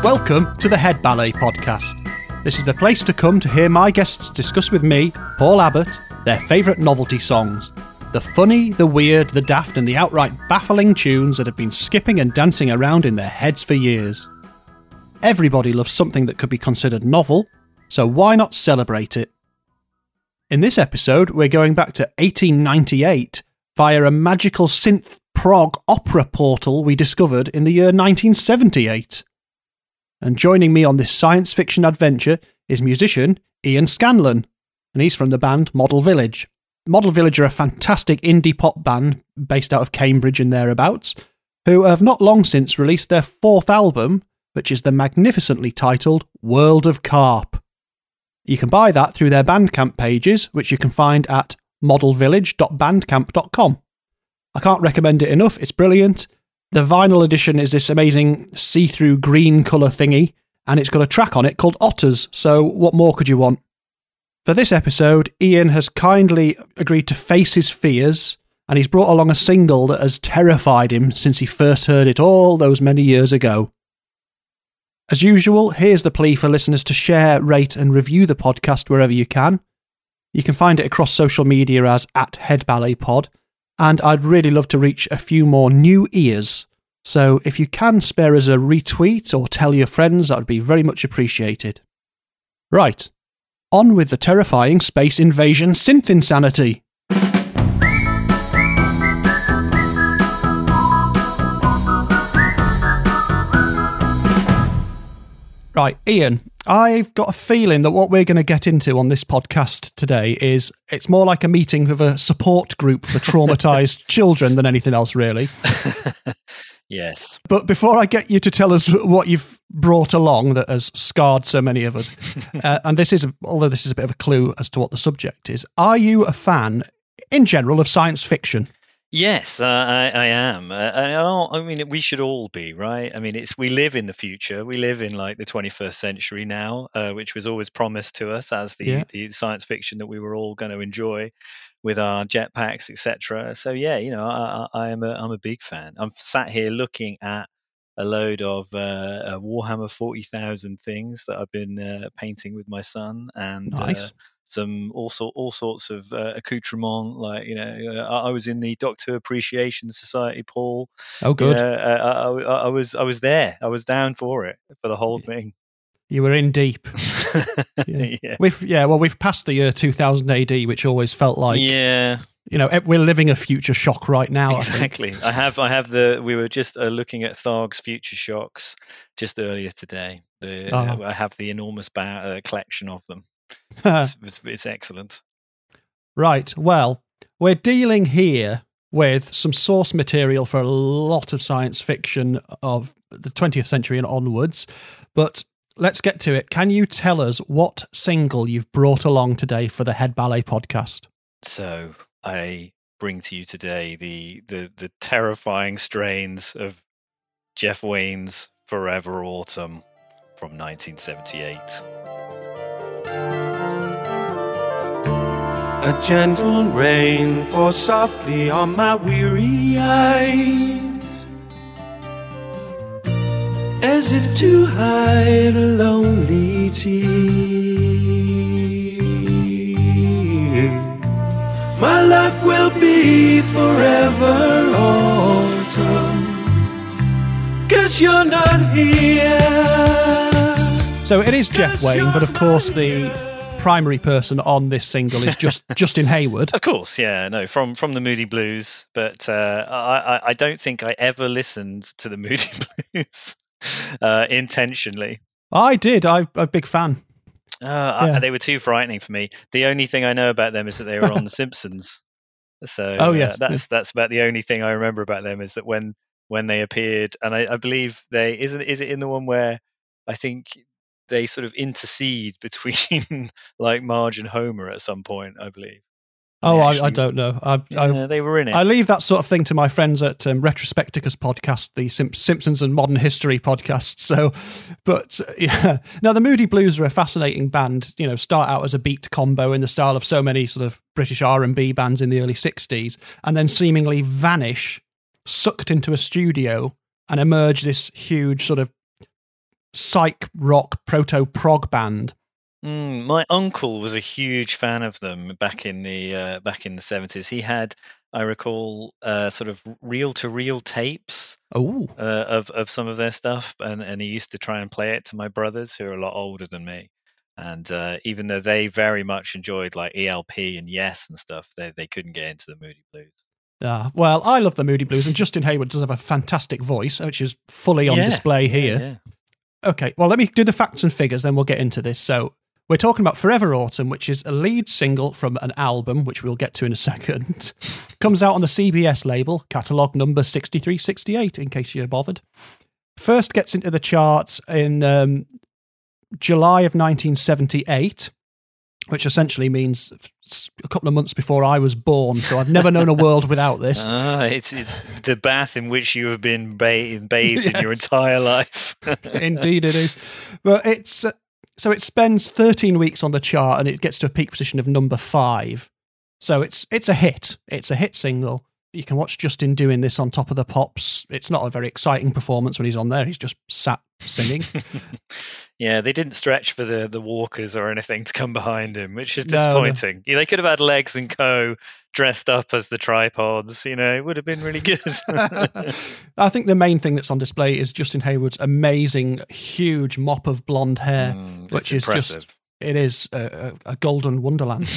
Welcome to the Head Ballet Podcast. This is the place to come to hear my guests discuss with me, Paul Abbott, their favourite novelty songs. The funny, the weird, the daft and the outright baffling tunes that have been skipping and dancing around in their heads for years. Everybody loves something that could be considered novel, so why not celebrate it? In this episode, we're going back to 1898 via a magical synth prog opera portal we discovered in the year 1978. And joining me on this science fiction adventure is musician Ian Scanlon, and he's from the band Model Village. Model Village are a fantastic indie pop band based out of Cambridge and thereabouts, who have not long since released their fourth album, which is the magnificently titled World of Carp. You can buy that through their Bandcamp pages, which you can find at modelvillage.bandcamp.com. I can't recommend it enough, it's brilliant. The vinyl edition is this amazing see-through green colour thingy, and it's got a track on it called Otters, so what more could you want? For this episode, Ian has kindly agreed to face his fears, and he's brought along a single that has terrified him since he first heard it all those many years ago. As usual, here's the plea for listeners to share, rate and review the podcast wherever you can. You can find it across social media as @HeadBalletPod, and I'd really love to reach a few more new ears. So if you can spare us a retweet or tell your friends, that would be very much appreciated. Right, on with the terrifying space invasion synth insanity. Right, Ian, I've got a feeling that what we're going to get into on this podcast today is it's more like a meeting of a support group for traumatised children than anything else, really. Yes. But before I get you to tell us what you've brought along that has scarred so many of us, and although this is a bit of a clue as to what the subject is, are you a fan, in general, of science fiction? Yes, I am. I mean, we should all be, right? I mean, we live in the future. We live in like the 21st century now, which was always promised to us as the science fiction that we were all going to enjoy with our jetpacks, etc. So yeah, I'm a big fan. I'm sat here looking at a load of Warhammer 40,000 things that I've been painting with my son, and nice. Some all sorts of accoutrement. Like I was in the Doctor Appreciation Society, Paul. Oh, good. I was there. I was down for it for the whole thing. You were in deep. Yeah. We've passed the year 2000 AD, which always felt like we're living a future shock right now. Exactly. We were just looking at Tharg's Future Shocks just earlier today. I have the enormous collection of them. It's excellent. Right. Well, we're dealing here with some source material for a lot of science fiction of the 20th century and onwards, but let's get to it. Can you tell us what single you've brought along today for the Head Ballet Podcast? So I bring to you today the terrifying strains of Jeff Wayne's Forever Autumn from 1978. A gentle rain falls softly on my weary eyes, as if to hide a lonely tear. My life will be forever autumn, 'cause you're not here. So it is Jeff Wayne, but of course the primary person on this single is just Justin Hayward. Of course, yeah, no, from the Moody Blues, but I don't think I ever listened to the Moody Blues intentionally. I did. I'm a big fan. They were too frightening for me. The only thing I know about them is that they were on The Simpsons. So that's about the only thing I remember about them, is that when they appeared, and I believe is it in the one where I think they sort of intercede between like Marge and Homer at some point, I believe. I don't know. They were in it. I leave that sort of thing to my friends at Retrospecticus podcast, the Simpsons and Modern History podcast. So, but yeah, no, the Moody Blues are a fascinating band. Start out as a beat combo in the style of so many sort of British R&B bands in the early '60s, and then seemingly vanish, sucked into a studio, and emerge this huge sort of psych rock proto-prog band. My uncle was a huge fan of them back in the 70s. He had, I recall, sort of reel-to-reel tapes of some of their stuff, and he used to try and play it to my brothers, who are a lot older than me. And even though they very much enjoyed like ELP and Yes and stuff, they couldn't get into the Moody Blues. Well, I love the Moody Blues, and Justin Hayward does have a fantastic voice, which is fully on display here. Yeah. Okay, well, let me do the facts and figures, then we'll get into this. So we're talking about Forever Autumn, which is a lead single from an album, which we'll get to in a second. Comes out on the CBS label, catalogue number 6368, in case you're bothered. First gets into the charts in July of 1978, which essentially means a couple of months before I was born, so I've never known a world without this. It's the bath in which you have been bathed in your entire life. Indeed it is. But so it spends 13 weeks on the chart, and it gets to a peak position of number 5. So it's a hit. It's a hit single. You can watch Justin doing this on Top of the Pops. It's not a very exciting performance when he's on there. He's just sat singing. Yeah, they didn't stretch for the walkers or anything to come behind him, which is disappointing. No. They could have had Legs and Co. dressed up as the tripods. It would have been really good. I think the main thing that's on display is Justin Hayward's amazing, huge mop of blonde hair, which is impressive. It is a golden wonderland.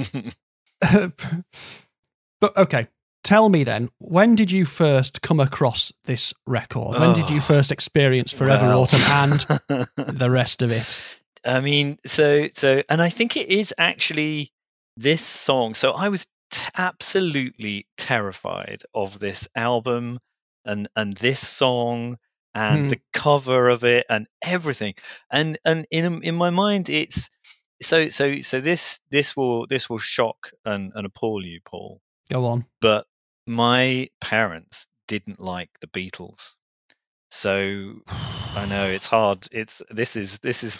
But okay, tell me then, when did you first come across this record? When did you first experience Forever Autumn and the rest of it? I mean, so, and I think it is actually this song. So I was absolutely terrified of this album and this song and the cover of it and everything. And in my mind, it's so this will shock and appall you, Paul. Go on. But my parents didn't like the Beatles, so I know it's hard. This is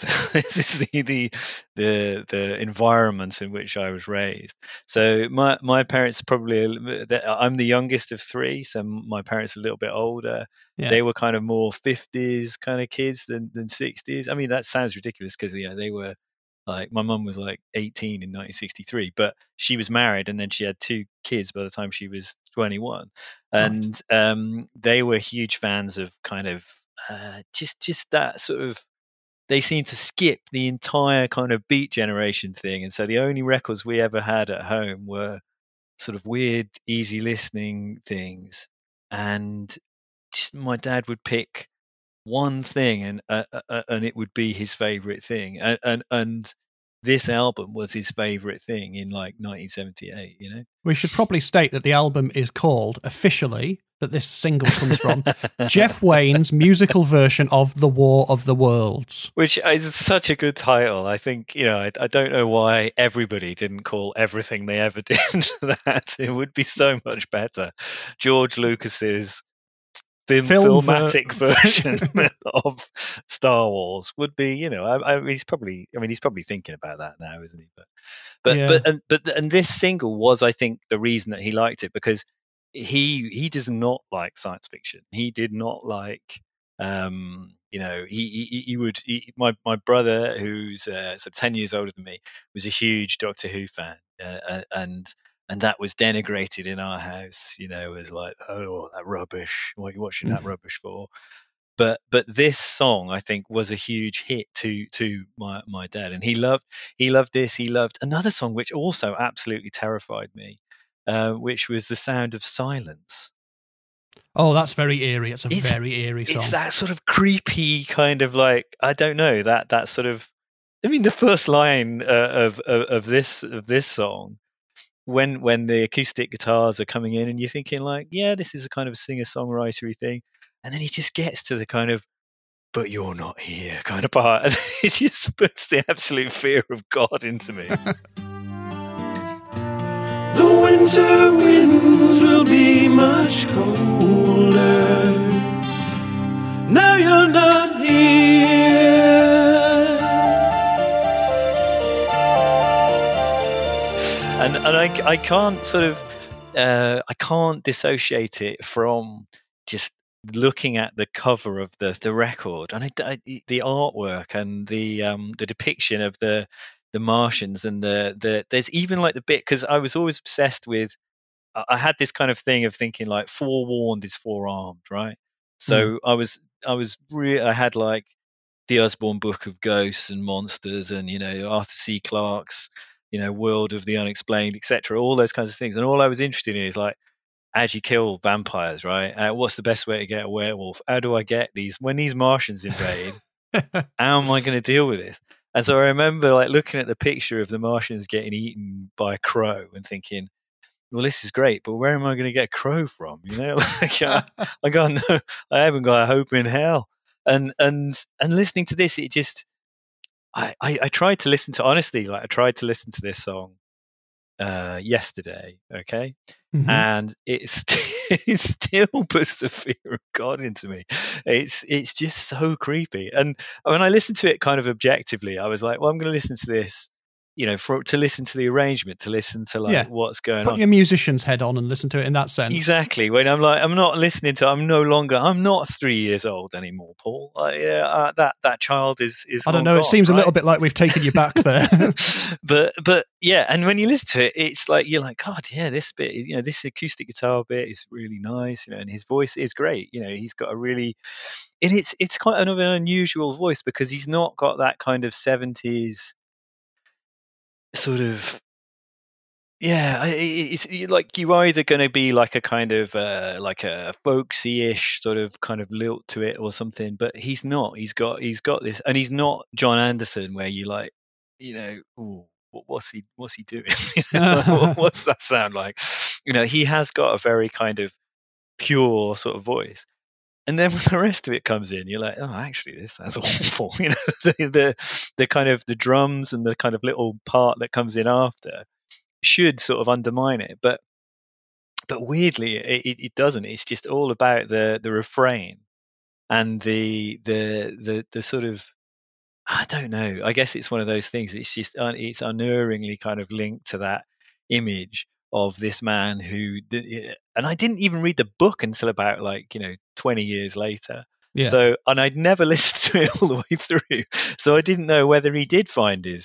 the environment in which I was raised. So my parents probably, I'm the youngest of 3, so my parents are a little bit older. Yeah. They were kind of more 50s kind of kids than 60s. I mean, that sounds ridiculous because they were. Like my mum was like 18 in 1963, but she was married and then she had 2 kids by the time she was 21. And they were huge fans of kind of just that sort of, they seemed to skip the entire kind of Beat Generation thing. And so the only records we ever had at home were sort of weird, easy listening things. And just my dad would pick one thing and it would be his favorite thing, and this album was his favorite thing in like 1978. We should probably state that the album is called officially, that this single comes from, Jeff Wayne's musical version of The War of the Worlds, which is such a good title. I think I don't know why everybody didn't call everything they ever did that. It would be so much better. George Lucas's filmatic version of Star Wars would be, he's probably thinking about that now, isn't he? But this single was, I think, the reason that he liked it, because he does not like science fiction. He did not like, my brother, who's sort of 10 years older than me, was a huge Doctor Who fan, and that was denigrated in our house, as like, oh, that rubbish. What are you watching that rubbish for? But this song, I think, was a huge hit to my dad, and he loved this. He loved another song which also absolutely terrified me, which was The Sound of Silence. Oh, that's very eerie. It's very eerie song. It's that sort of creepy kind of like, I don't know, that sort of. I mean, the first line of this song. When the acoustic guitars are coming in and you're thinking like, yeah, this is a kind of singer-songwritery thing. And then he just gets to the kind of, but you're not here kind of part. And it just puts the absolute fear of God into me. The winter winds will be much colder. Now you're not here. And I can't sort of I can't dissociate it from just looking at the cover of the record, and the artwork and the depiction of the Martians, and the there's even like the bit, because I was always obsessed with. I had this kind of thing of thinking like forewarned is forearmed, right? So I had like the Usborne Book of Ghosts and Monsters, and Arthur C. Clarke's World of the Unexplained, etc. All those kinds of things, and all I was interested in is like, how do you kill vampires, right? What's the best way to get a werewolf? How do I get these when these Martians invade? How am I going to deal with this? And so I remember like looking at the picture of the Martians getting eaten by a crow and thinking, well, this is great, but where am I going to get a crow from? Like I got no, I haven't got a hope in hell. And listening to this, it just, I tried to listen to, honestly, like I tried to listen to this song yesterday, okay, and it still puts the fear of God into me. It's just so creepy. And when I listened to it kind of objectively, I was like, well, I'm going to listen to this, to listen to the arrangement, to listen to like what's going on. Put your musician's head on and listen to it in that sense. Exactly. When I'm like, I'm not 3 years old anymore, Paul. That child is. I don't know. It seems a little bit like we've taken you back there. but yeah, and when you listen to it, it's like you're like, God, yeah, this bit, this acoustic guitar bit is really nice, and his voice is great. He's got a really, and it's quite an unusual voice, because he's not got that kind of 70s. Sort of, it's like you either going to be like a kind of like a folksy-ish sort of kind of lilt to it or something, but he's not. He's got this, and he's not John Anderson, where you like, ooh, what's he doing? What's that sound like? He has got a very kind of pure sort of voice. And then when the rest of it comes in, you're like, oh, actually, this sounds awful. The kind of the drums and the kind of little part that comes in after should sort of undermine it, but weirdly, it doesn't. It's just all about the refrain and the sort of, I don't know. I guess it's one of those things. It's just it's unerringly kind of linked to that image of this man who, and I didn't even read the book until about 20 years later. Yeah. So, and I'd never listened to it all the way through, so I didn't know whether he did find his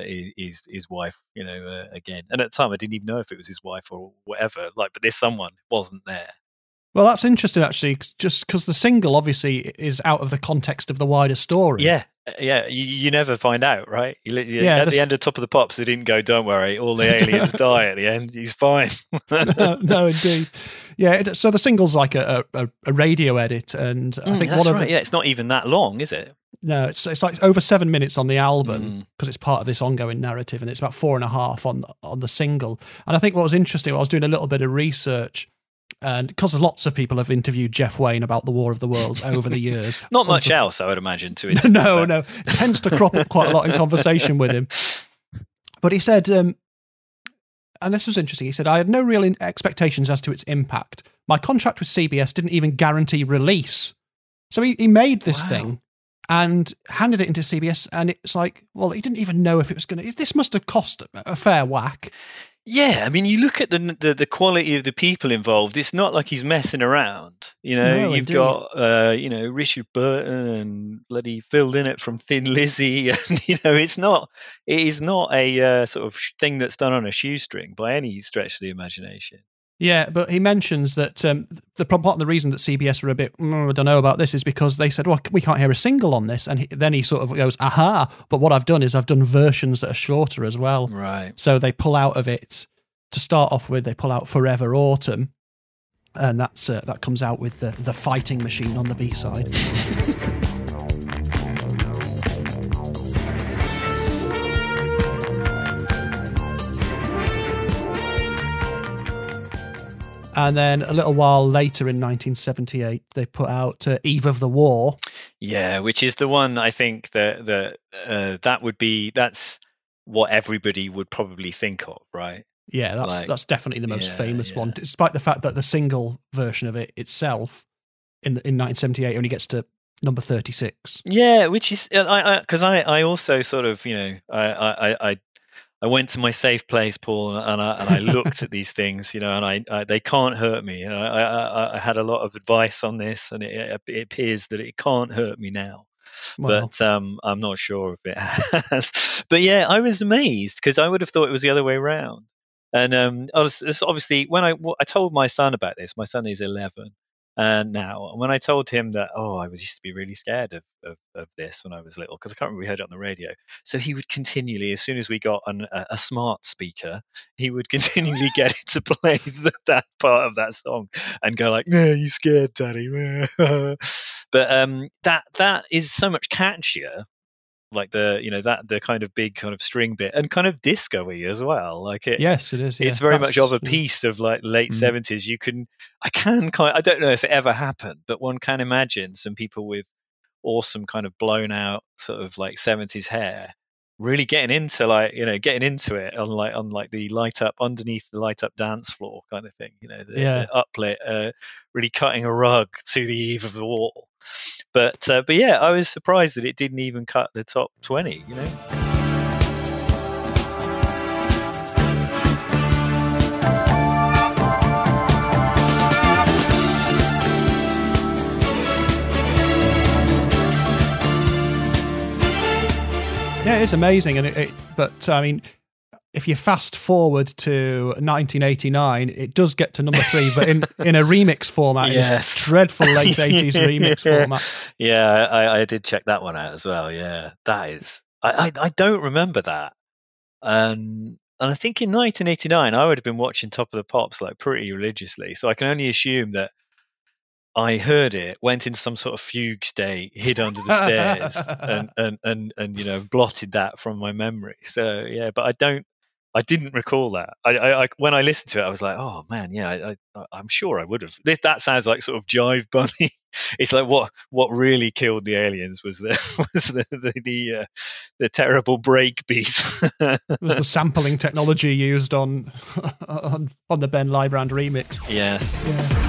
wife, again. And at the time, I didn't even know if it was his wife or whatever. But this someone wasn't there. Well, that's interesting, actually, just because the single obviously is out of the context of the wider story. Yeah. You never find out, right? At the end of Top of the Pops, they didn't go, don't worry, all the aliens die at the end. He's fine. no, indeed. Yeah, so the single's like a radio edit, and I think that's right. Yeah, it's not even that long, is it? No, it's like over 7 minutes on the album, because it's part of this ongoing narrative, and it's about 4.5 on the single. And I think what was interesting, I was doing a little bit of research, and because lots of people have interviewed Jeff Wayne about the War of the Worlds over the years. Not much else, I would imagine, to it. No. It tends to crop up quite a lot in conversation with him. But he said, and this was interesting, he said, I had no real expectations as to its impact. My contract with CBS didn't even guarantee release. So he made this thing and handed it into CBS, and it's like, well, he didn't even know if it was going to... This must have cost a fair whack. Yeah, I mean, you look at the quality of the people involved. It's not like he's messing around. You've got Richard Burton and bloody Phil Lynott from Thin Lizzy, and it is not a sort of thing that's done on a shoestring by any stretch of the imagination. Yeah, but he mentions that part of the reason that CBS were a bit, I don't know about this, is because they said, well, we can't hear a single on this. And then he sort of goes, aha, but what I've done is I've done versions that are shorter as well. Right. So they pull out of it, to start off with, they pull out Forever Autumn. And that comes out with the fighting machine on the B-side. And then a little while later in 1978, they put out Eve of the War. Yeah, which is the one I think that's what everybody would probably think of, right? Yeah, that's definitely the most famous one, despite the fact that the single version of it itself in 1978 only gets to number 36. Yeah, which is because I also sort of I I went to my safe place, Paul, and I looked at these things, and I they can't hurt me. And I had a lot of advice on this, and it appears that it can't hurt me now. Well, but I'm not sure if it has. But yeah, I was amazed because I would have thought it was the other way around. And obviously when I told my son about this, my son is 11 now, and when I told him that, I used to be really scared of this when I was little, because I can't remember, we heard it on the radio. So he would continually, as soon as we got a smart speaker, he would continually get it to play that part of that song and go like, "No, you scared, Daddy." But that is so much catchier, like the kind of big kind of string bit, and kind of disco-y as well. Like yes, it is. Yeah. It's very much of a piece of like late 70s. I don't know if it ever happened, but one can imagine some people with awesome kind of blown out sort of like 70s hair really getting into it on like the light up underneath the light up dance floor kind of thing, the uplit, really cutting a rug to the eve of the wall. But yeah, I was surprised that it didn't even cut the top 20. Yeah, it's amazing, but I mean, if you fast forward to 1989, it does get to number 3, but in a remix format, in this dreadful late 80s remix format. Yeah, I did check that one out as well. Yeah, that is. I don't remember that, and I think in 1989 I would have been watching Top of the Pops like pretty religiously, so I can only assume that I heard it, went in some sort of fugue state, hid under the stairs, and blotted that from my memory. So yeah, but I didn't recall that. I when I listened to it, I was like, oh man, yeah, I'm sure I would have. That sounds like sort of Jive Bunny. It's like what really killed the aliens was the terrible break beat. It was the sampling technology used on the Ben Lybrand remix. Yes. Yeah.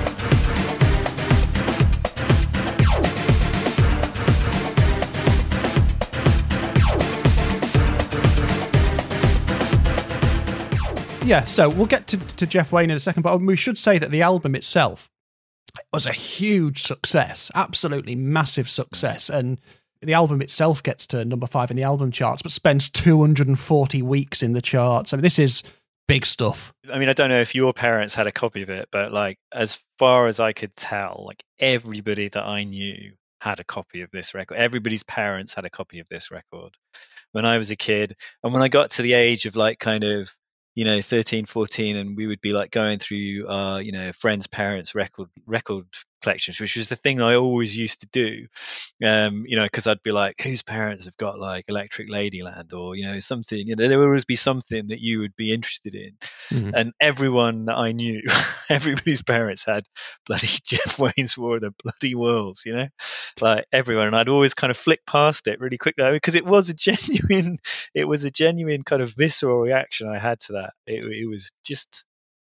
Yeah, so we'll get to Jeff Wayne in a second, but we should say that the album itself was a huge success, absolutely massive success, and the album itself gets to number 5 in the album charts, but spends 240 weeks in the charts. I mean, this is big stuff. I mean, I don't know if your parents had a copy of it, but like as far as I could tell, like everybody that I knew had a copy of this record. Everybody's parents had a copy of this record when I was a kid, and when I got to the age of like kind of 13, 14, and we would be like going through friends' parents' record collections, which was the thing I always used to do, because I'd be like, whose parents have got like Electric Ladyland or something, there would always be something that you would be interested in. And everyone that I knew, everybody's parents had bloody Jeff Wayne's War of the Bloody Worlds, like everyone, and I'd always kind of flick past it really quickly because it was a genuine kind of visceral reaction I had to that. It was just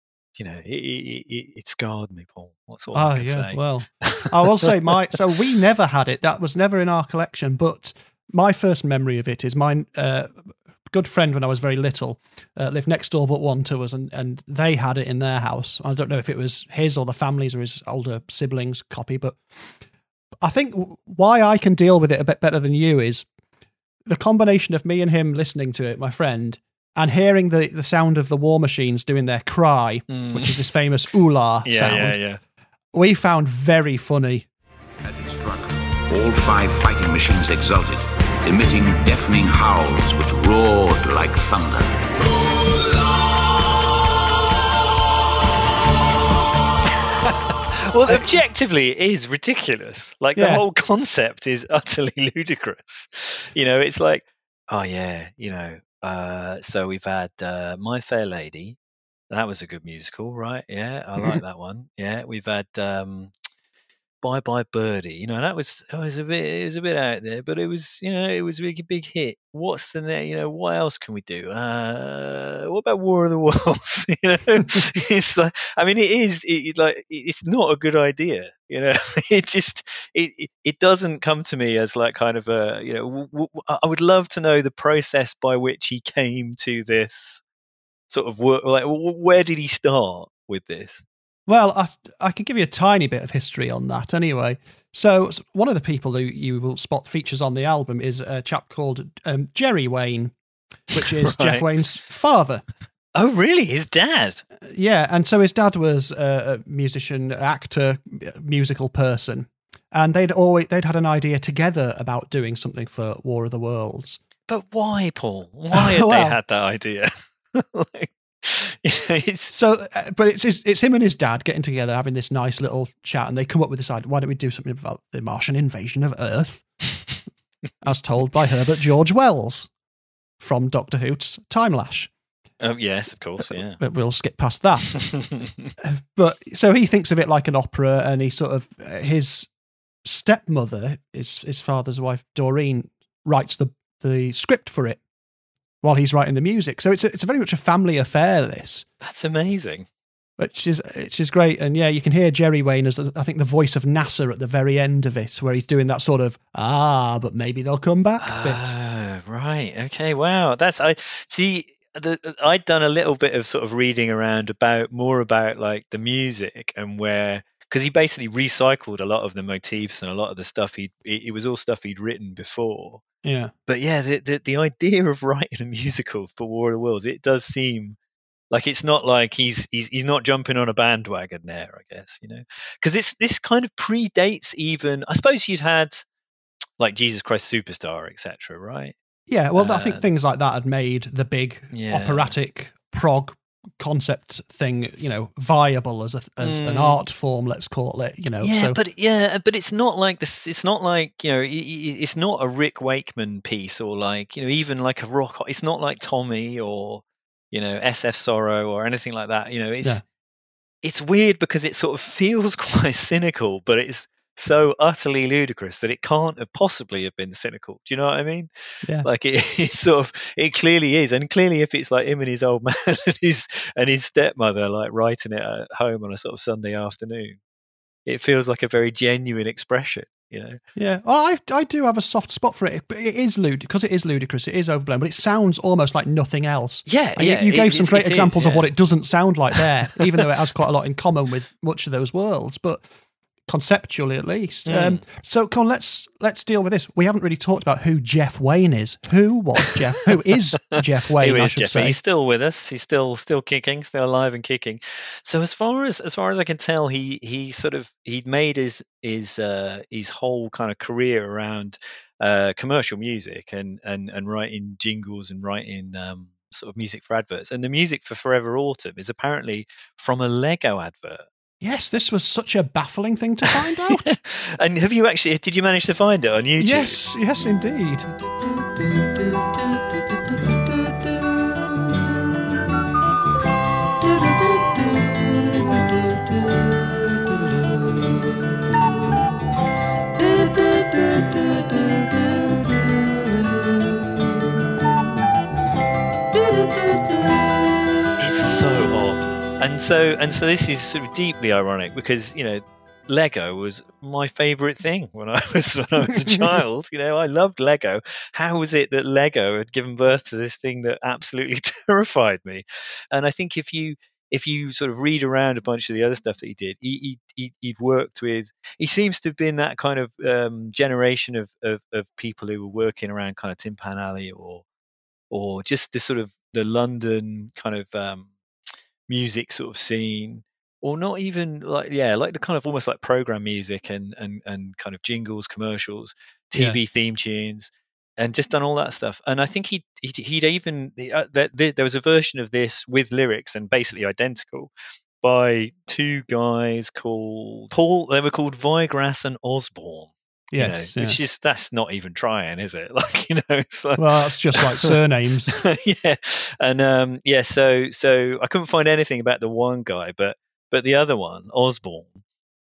it scarred me, Paul. That's all I can say. Well, I will say so we never had it. That was never in our collection, but my first memory of it is mine. Good friend when I was very little lived next door but one to us, and they had it in their house. I don't know if it was his or the family's or his older siblings' copy, but I think why I can deal with it a bit better than you is the combination of me and him listening to it, my friend, and hearing the sound of the War Machines doing their cry, which is this famous oolah sound. Yeah. We found very funny. As it struck, all 5 fighting machines exulted, emitting deafening howls which roared like thunder. Well, objectively, it is ridiculous. Like, the whole concept is utterly ludicrous. It's like, oh, yeah, so we've had My Fair Lady. That was a good musical, right? Yeah, I like that one. Yeah, we've had Bye Bye Birdie. You know, that was a bit out there, but it was, you know, it was a big hit. What's the name? You know, what else can we do? What about War of the Worlds? You know, it's like, I mean, it's not a good idea. You know, it doesn't come to me as like kind of a, you know, I would love to know the process by which he came to this sort of work. Like, where did he start with this? Well, I could give you a tiny bit of history on that anyway. So one of the people who you will spot features on the album is a chap called Jerry Wayne, which is right. Jeff Wayne's father. Oh, really? His dad? Yeah, and so his dad was a musician, actor, musical person, and they'd had an idea together about doing something for War of the Worlds. But why, Paul? Why had they had that idea? But it's him and his dad getting together, having this nice little chat, and they come up with this idea: why don't we do something about the Martian invasion of Earth, as told by Herbert George Wells from Doctor Who's Time Lash? Yes, of course, yeah. But we'll skip past that. But so he thinks of it like an opera, and he sort of his stepmother, his father's wife, Doreen, writes the script for it while he's writing the music. So it's very much a family affair, this. That's amazing. Which is great. And yeah, you can hear Jerry Wayne as, I think, the voice of NASA at the very end of it, where he's doing that sort of, but maybe they'll come back bit. Right. Okay. Wow. I'd done a little bit of sort of reading around about like the music and because he basically recycled a lot of the motifs and a lot of the stuff it was all stuff he'd written before. Yeah. But yeah, the idea of writing a musical for War of the Worlds, it does seem like it's not like he's not jumping on a bandwagon there, I guess, you know, because this kind of predates even, I suppose you'd had like Jesus Christ Superstar, etc., right? Yeah, well, I think things like that had made the big operatic prog concept thing, you know, viable as an art form, let's call it, you know. Yeah, but it's not like this. It's not like, you know, it's not a Rick Wakeman piece or like, you know, even like a rock. It's not like Tommy or, you know, SF Sorrow or anything like that. You know, it's weird because it sort of feels quite cynical, but it's so utterly ludicrous that it can't have possibly have been cynical. Do you know what I mean? Yeah. Like it clearly is, and clearly if it's like him and his old man and his stepmother like writing it at home on a sort of Sunday afternoon, it feels like a very genuine expression, you know. Yeah, well, I do have a soft spot for it, but it is because it is ludicrous, it is overblown, but it sounds almost like nothing else. Yeah, and you gave some great examples of what it doesn't sound like there, even though it has quite a lot in common with much of those worlds, but conceptually at least. So Colin, let's deal with this. We haven't really talked about who Jeff Wayne is. Who is Jeff Wayne? I should say. He's still with us. He's still kicking, still alive and kicking. So as far as I can tell, he'd made his whole kind of career around commercial music and writing jingles and writing sort of music for adverts. And the music for Forever Autumn is apparently from a Lego advert. Yes, this was such a baffling thing to find out. And did you manage to find it on YouTube? Yes, indeed. It's so odd. And so this is sort of deeply ironic because, you know, Lego was my favorite thing when I was a child. You know, I loved Lego. How was it that Lego had given birth to this thing that absolutely terrified me? And I think if you sort of read around a bunch of the other stuff that he did, he'd worked with. He seems to have been that kind of generation of people who were working around kind of Tin Pan Alley or just the sort of the London kind of music sort of scene, or not even like the kind of almost like program music and kind of jingles, commercials, TV theme tunes, and just done all that stuff. And I think he'd even there was a version of this with lyrics and basically identical by two guys called Paul. They were called Vigrass and Osborne. Yes, which is, that's not even trying, is it? Like, you know, it's like, well, that's just like surnames. Yeah, and so I couldn't find anything about the one guy, but the other one, Osborne,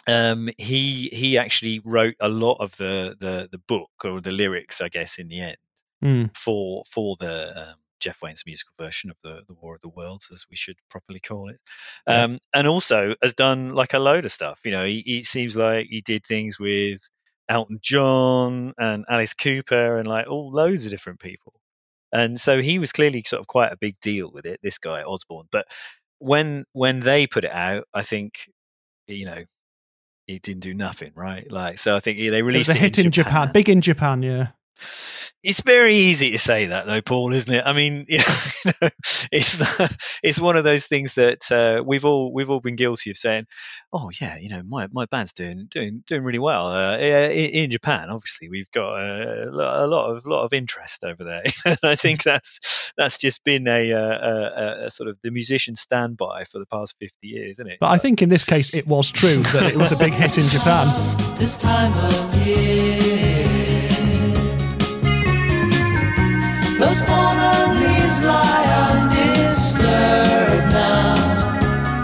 he actually wrote a lot of the book or the lyrics, I guess, in the end for the Jeff Wayne's musical version of the War of the Worlds, as we should properly call it. And also has done like a load of stuff. You know, he seems like he did things with Elton John and Alice Cooper and like all loads of different people. And so he was clearly sort of quite a big deal with it, this guy Osbourne. But when they put it out, I think, you know, it didn't do nothing, right? Like, so I think they released it was a hit in Japan, big in Japan, yeah. It's very easy to say that, though, Paul, isn't it? I mean, you know, it's one of those things that we've all been guilty of saying, "Oh yeah, you know, my band's doing really well in Japan." Obviously, we've got a lot of interest over there. And I think that's just been a sort of the musician standby for the past 50 years, isn't it? But I think in this case, it was true that it was a big hit in Japan. This time of year, those fallen leaves lie undisturbed now,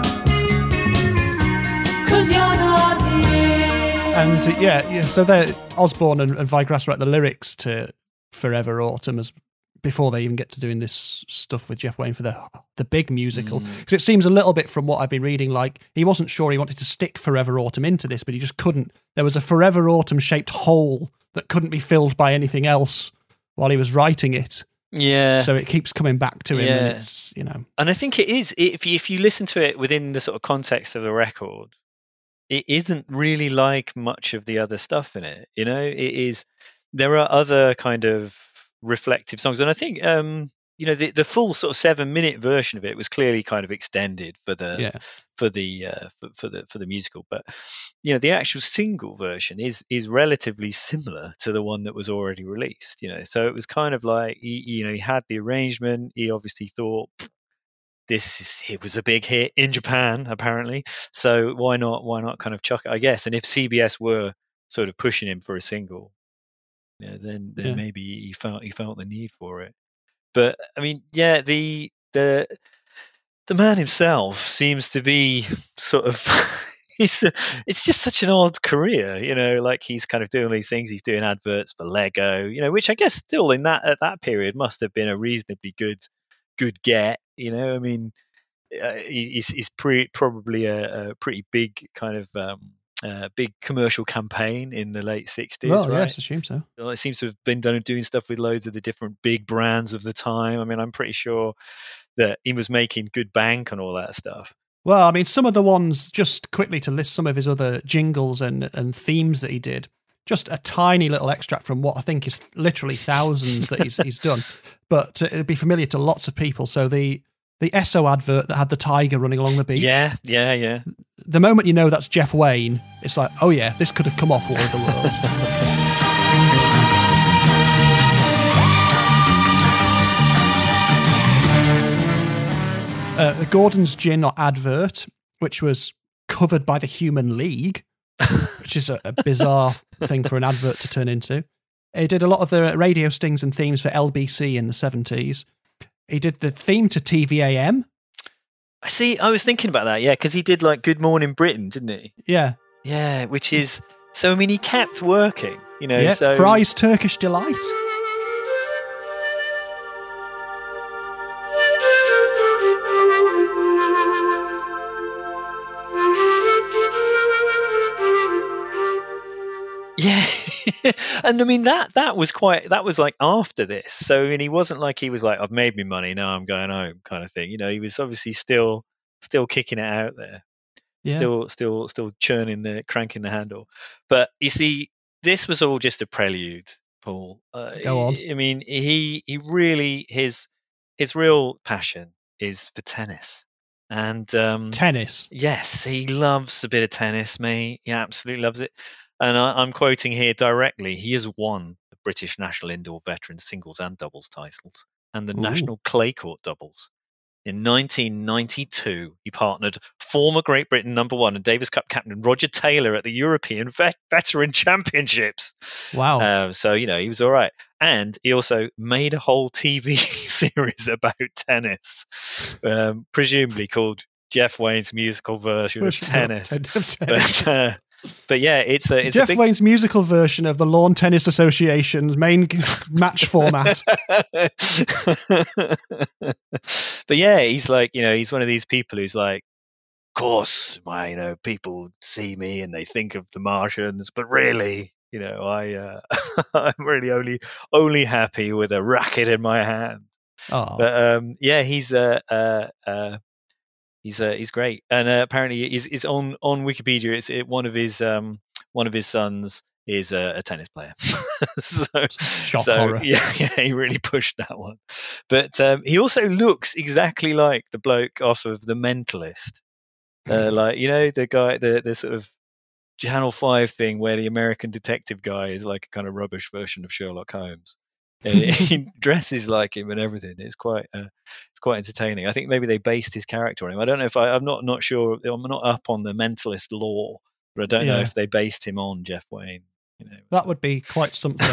'cause you're not here. And yeah, so Osbourne and Vigrass write the lyrics to Forever Autumn as before they even get to doing this stuff with Jeff Wayne for the big musical. Because it seems a little bit from what I've been reading, like he wasn't sure he wanted to stick Forever Autumn into this, but he just couldn't. There was a Forever Autumn shaped hole that couldn't be filled by anything else while he was writing it. Yeah. So it keeps coming back to him, and it's, you know. And I think it is, if you listen to it within the sort of context of the record, it isn't really like much of the other stuff in it. You know, it is. There are other kind of reflective songs, and I think you know, the full sort of 7-minute version of it was clearly kind of extended for the musical, but you know, the actual single version is relatively similar to the one that was already released. You know, so it was kind of like he had the arrangement. He obviously thought it was a big hit in Japan apparently, so why not kind of chuck it, I guess. And if CBS were sort of pushing him for a single, you know, then maybe he felt the need for it. But I mean, yeah, the man himself seems to be sort of it's just such an odd career, you know, like he's kind of doing these things. He's doing adverts for Lego, you know, which I guess still at that period must have been a reasonably good get, you know. I mean, he's probably a pretty big kind of big commercial campaign in the late 60s. Well, right? yes, I assume so. It seems to have been doing stuff with loads of the different big brands of the time. I mean, I'm pretty sure that he was making good bank on all that stuff. Well, I mean, some of the ones, just quickly to list some of his other jingles and themes that he did, just a tiny little extract from what I think is literally thousands that he's done, but it'd be familiar to lots of people. So the Esso advert that had the tiger running along the beach. Yeah. The moment you know that's Jeff Wayne, it's like, oh yeah, this could have come off War of the Worlds. The Gordon's Gin advert, which was covered by the Human League, which is a bizarre thing for an advert to turn into. He did a lot of the radio stings and themes for LBC in the 70s. He did the theme to TVAM. I see. I was thinking about that, yeah, because he did like Good Morning Britain, didn't he? Yeah. Yeah, which is, so I mean, he kept working, you know. Yeah, so Fry's Turkish Delight. Yeah. And I mean, that was like after this. So I mean, he wasn't like he was like, I've made me money, now I'm going home kind of thing. You know, he was obviously still kicking it out there. Yeah. Still cranking the handle. But you see, this was all just a prelude, Paul. Go on. I mean, he really, his real passion is for tennis. And tennis. Yes, he loves a bit of tennis, mate. He absolutely loves it. And I'm quoting here directly. He has won the British National Indoor Veterans Singles and Doubles titles and the National Clay Court Doubles. In 1992, he partnered former Great Britain #1 and Davis Cup captain Roger Taylor at the European Veteran Championships. Wow. So, you know, he was all right. And he also made a whole TV series about tennis, presumably called Jeff Wayne's musical version of tennis. But yeah, it's Jeff a big... Wayne's musical version of the Lawn Tennis Association's main match format. But yeah, he's like, he's one of these people who's like, of course, people see me and they think of the Martians, but really, I'm really only happy with a racket in my hand. Oh. But yeah, he's great, and apparently he's on Wikipedia. It's one of his sons is a tennis player. Shock horror. Yeah, he really pushed that one. But he also looks exactly like the bloke off of The Mentalist. Like, the guy, the sort of Channel 5 thing where the American detective guy is like a kind of rubbish version of Sherlock Holmes. He dresses like him and everything. It's quite entertaining. I think maybe they based his character on him. I don't know if I'm not sure. I'm not up on The Mentalist lore, but I don't know if they based him on Jeff Wayne. That would be quite something.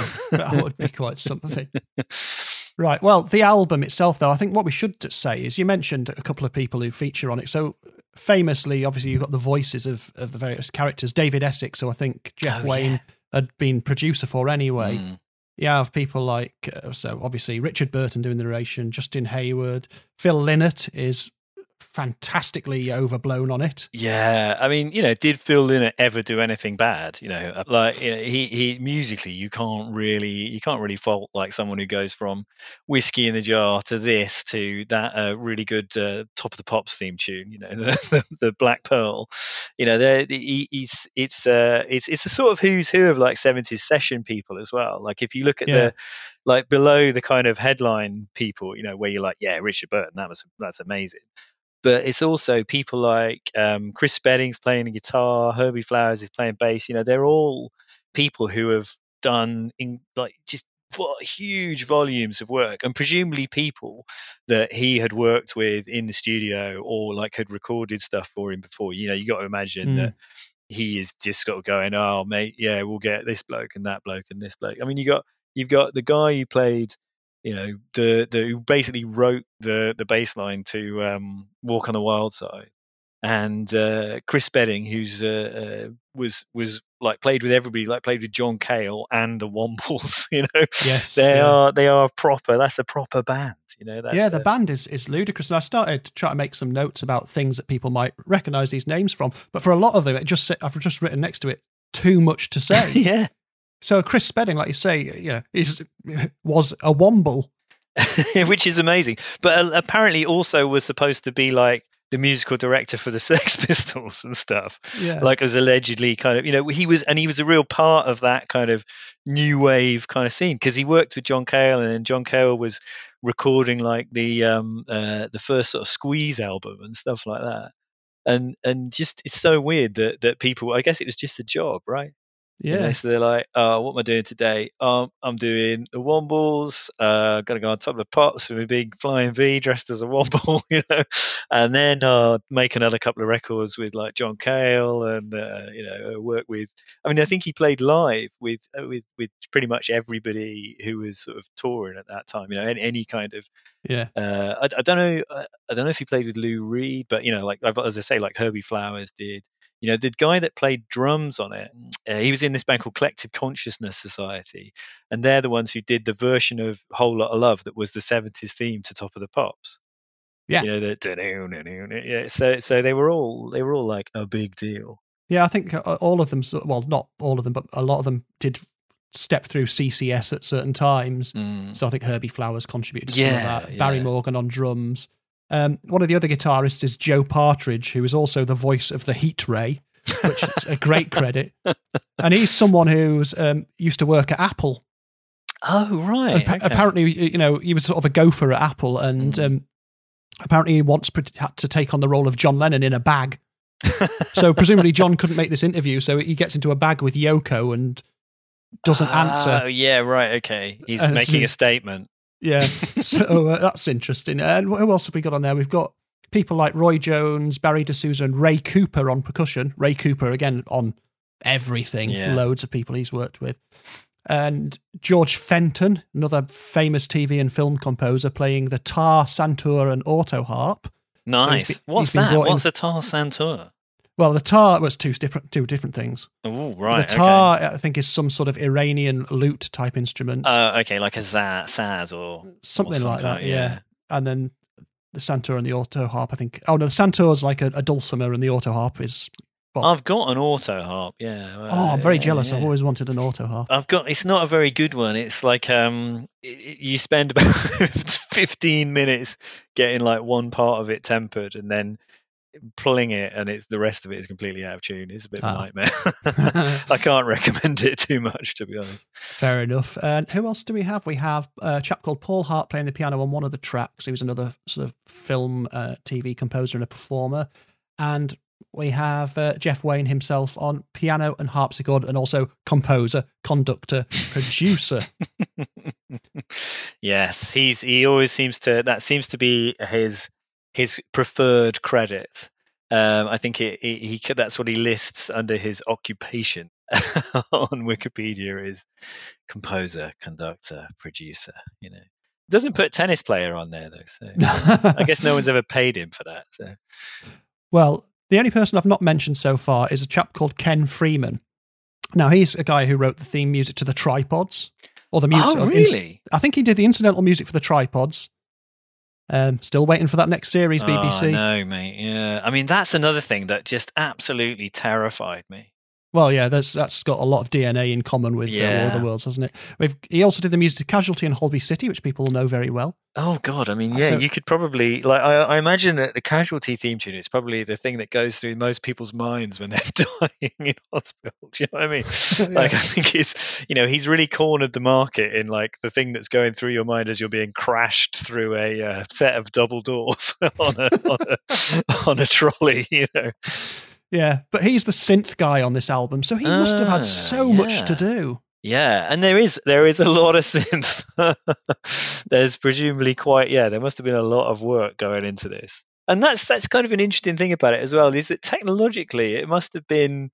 Right. Well, the album itself, though, I think what we should say is you mentioned a couple of people who feature on it. So famously, obviously, you've got the voices of the various characters. David Essex, who I think Jeff Wayne had been producer for anyway. You have people like, so obviously Richard Burton doing the narration, Justin Hayward, Phil Lynott is fantastically overblown on it. Yeah, I mean, did Phil Lynott ever do anything bad? He musically, you can't really fault like someone who goes from Whiskey in the Jar to this to that really good Top of the Pops theme tune. The Black Pearl. It's a sort of who's who of like 70s session people as well. Like if you look at the like below the kind of headline people, where you're like, yeah, Richard Burton, that's amazing. But it's also people like Chris Spedding's playing the guitar, Herbie Flowers is playing bass. They're all people who have done just huge volumes of work, and presumably people that he had worked with in the studio or like had recorded stuff for him before. You got to imagine that he is just got going, oh mate, yeah, we'll get this bloke and that bloke and this bloke. I mean, you've got the guy who played, who basically wrote the bass line to Walk on the Wild Side, and Chris Spedding, who's was like played with everybody, like played with John Cale and the Wombles. Yes, they are proper. That's a proper band. The band is ludicrous. And I started to try to make some notes about things that people might recognise these names from, but for a lot of them, I've just written next to it too much to say. Yeah. So Chris Spedding, like you say, was a Womble. Which is amazing. But apparently also was supposed to be like the musical director for the Sex Pistols and stuff. Yeah. Like was allegedly kind of, he was a real part of that kind of new wave kind of scene, because he worked with John Cale, and then John Cale was recording like the first sort of Squeeze album and stuff like that. And just, it's so weird that people, I guess it was just a job, right? Yeah. So they're like, oh, what am I doing today? I'm doing the Wombles. Gonna go on Top of the Pops with a big flying V dressed as a Womble, and then make another couple of records with like John Cale, and work with. I mean, I think he played live with pretty much everybody who was sort of touring at that time. Any kind of. Yeah. I don't know. I don't know if he played with Lou Reed, but like as I say, like Herbie Flowers did. The guy that played drums on it, he was in this band called Collective Consciousness Society, and they're the ones who did the version of Whole Lot of Love that was the 70s theme to Top of the Pops. Yeah. Yeah. So they were all like a big deal. Yeah, I think all of them, well, not all of them, but a lot of them did step through CCS at certain times. So I think Herbie Flowers contributed to some of that. Barry Morgan on drums. One of the other guitarists is Joe Partridge, who is also the voice of the Heat Ray, which is a great credit. And he's someone who's used to work at Apple. Oh, right. And apparently, he was sort of a gopher at Apple, and apparently he once had to take on the role of John Lennon in a bag. So presumably John couldn't make this interview, so he gets into a bag with Yoko and doesn't answer. Oh, yeah, right, okay. He's making a statement. Yeah, so that's interesting. And who else have we got on there? We've got people like Roy Jones, Barry D'Souza, and Ray Cooper on percussion. Ray Cooper, again, on everything. Yeah. Loads of people he's worked with. And George Fenton, another famous TV and film composer, playing the tar, santur, and auto harp. Nice. So What's that? What's a tar, santur? Well, the tar was two different things. Oh, right. The tar, I think, is some sort of Iranian lute type instrument. Okay, like a saz or something like that, yeah. And then the santur and the auto harp, I think. Oh, no, the santur is like a dulcimer and the auto harp is... Well, I've got an auto harp, yeah. I'm very jealous. Yeah. I've always wanted an auto harp. It's not a very good one. It's like you spend about 15 minutes getting like one part of it tempered and then pulling it, and the rest of it is completely out of tune. It's a bit of a nightmare. I can't recommend it too much, to be honest. Fair enough. And who else do we have? We have a chap called Paul Hart playing the piano on one of the tracks. He was another sort of film, TV composer and a performer. And we have Jeff Wayne himself on piano and harpsichord, and also composer, conductor, producer. Yes, he always seems to be his preferred credit. I think he that's what he lists under his occupation on Wikipedia is composer, conductor, producer. Doesn't put tennis player on there though, so I guess no one's ever paid him for that. So, well, the only person I've not mentioned so far is a chap called Ken Freeman. Now, he's a guy who wrote the theme music to the Tripods, or the music. Oh, really? I think he did the incidental music for the Tripods. Still waiting for that next series, BBC. Oh, no, mate. Yeah, I mean that's another thing that just absolutely terrified me. Well, yeah, that's got a lot of DNA in common with War of the Worlds, hasn't it? He also did the music to Casualty and Holby City, which people know very well. Oh God, I mean, yeah, you could probably I imagine that the Casualty theme tune is probably the thing that goes through most people's minds when they're dying in hospital. Do you know what I mean? Yeah. Like, I think it's he's really cornered the market in like the thing that's going through your mind as you're being crashed through a set of double doors on a trolley. Yeah, but he's the synth guy on this album, so he must have had so much to do. Yeah, and there is a lot of synth. There's presumably there must have been a lot of work going into this. And that's kind of an interesting thing about it as well, is that technologically it must have been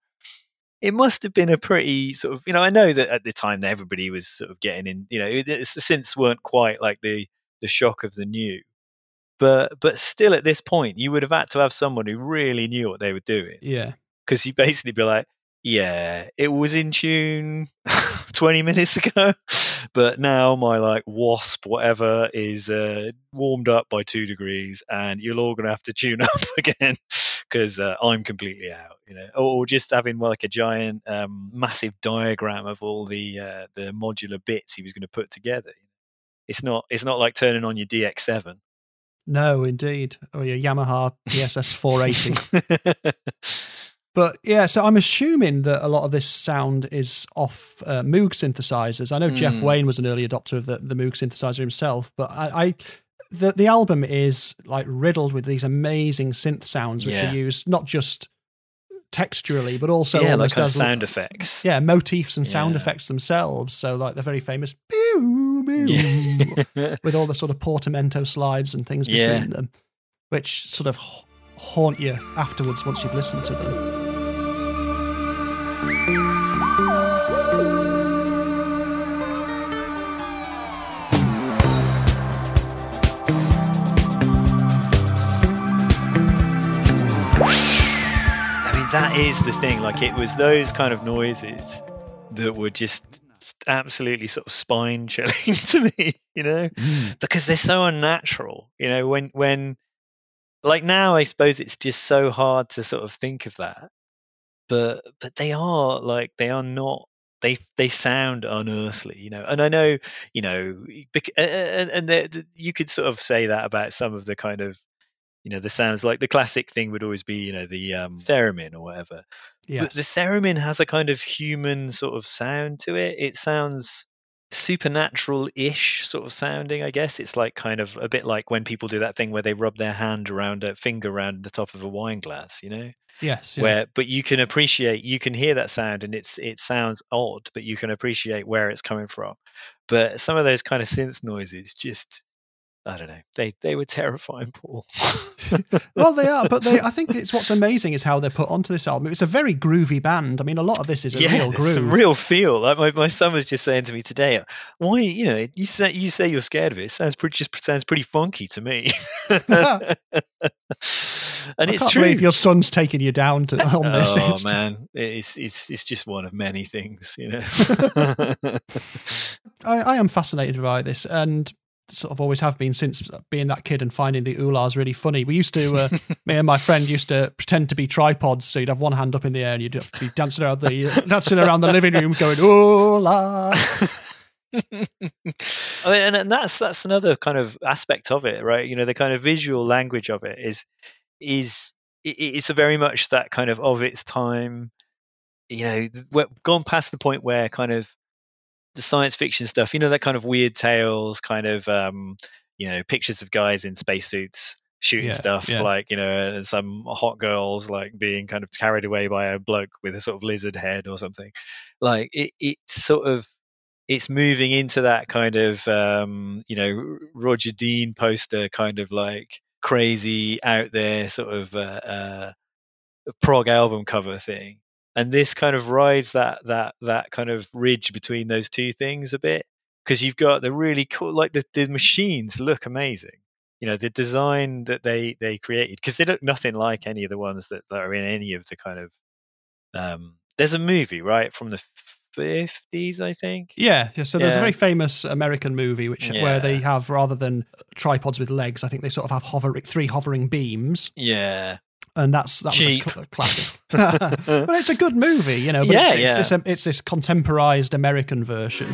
a pretty sort of, I know that at the time that everybody was sort of getting in, the synths weren't quite like the shock of the new. But still, at this point, you would have had to have someone who really knew what they were doing. Yeah. Because you'd basically be like, yeah, it was in tune 20 minutes ago, but now my like Wasp whatever is warmed up by 2 degrees, and you're all going to have to tune up again because I'm completely out, or just having like a giant massive diagram of all the modular bits he was going to put together. It's not like turning on your DX7. No, indeed. Or your Yamaha PSS 480. But yeah, so I'm assuming that a lot of this sound is off Moog synthesizers. I know Jeff Wayne was an early adopter of the Moog synthesizer himself, but the album is like riddled with these amazing synth sounds, which are used not just texturally, but also almost like sound effects. Yeah, motifs and sound effects themselves. So like the very famous pew, pew, with all the sort of portamento slides and things between them, which sort of haunt you afterwards once you've listened to them. That is the thing, like it was those kind of noises that were just absolutely sort of spine chilling to me, because they're so unnatural, when like now I suppose it's just so hard to sort of think of that, but they are not, they sound unearthly, and I know, and you could sort of say that about some of the kind of, the sounds, like the classic thing would always be, the theremin or whatever. Yes. But the theremin has a kind of human sort of sound to it. It sounds supernatural-ish sort of sounding, I guess. It's like kind of a bit like when people do that thing where they rub their finger around the top of a wine glass, Yes. Yeah. But you can hear that sound, and it sounds odd, but you can appreciate where it's coming from. But some of those kind of synth noises just, I don't know. They were terrifying, Paul. Well, they are, but I think it's what's amazing is how they're put onto this album. It's a very groovy band. I mean, a lot of this is a real groove. It's a real feel. Like my son was just saying to me today, "Why, you say you're scared of it? It sounds pretty funky to me." And I it's can't true. believe your son's taking you down to on this. Oh man, it's just one of many things, you know. I am fascinated by this, and sort of always have been since being that kid and finding the oolahs really funny. We used to, me and my friend used to pretend to be tripods, so you'd have one hand up in the air and you'd have to be dancing around the living room going, oolah. I mean, and that's another kind of aspect of it, right? You know, the kind of visual language of it is it's a very much that kind of its time. You know, we're gone past the point where kind of the science fiction stuff, you know, that kind of weird tales, kind of you know, pictures of guys in spacesuits shooting stuff, like, you know, some hot girls like being kind of carried away by a bloke with a sort of lizard head or something. Like it's moving into that kind of you know, Roger Dean poster kind of like crazy out there sort of prog album cover thing. And this kind of rides that kind of ridge between those two things a bit, because you've got the really cool, like the machines look amazing. You know, the design that they created, because they look nothing like any of the ones that are in any of the kind of. There's a movie, right, from the 50s, I think. Yeah. So there's a very famous American movie where they have, rather than tripods with legs, I think they sort of have three hovering beams. Yeah. And that was a classic. But it's a good movie, you know. But it's this contemporized American version.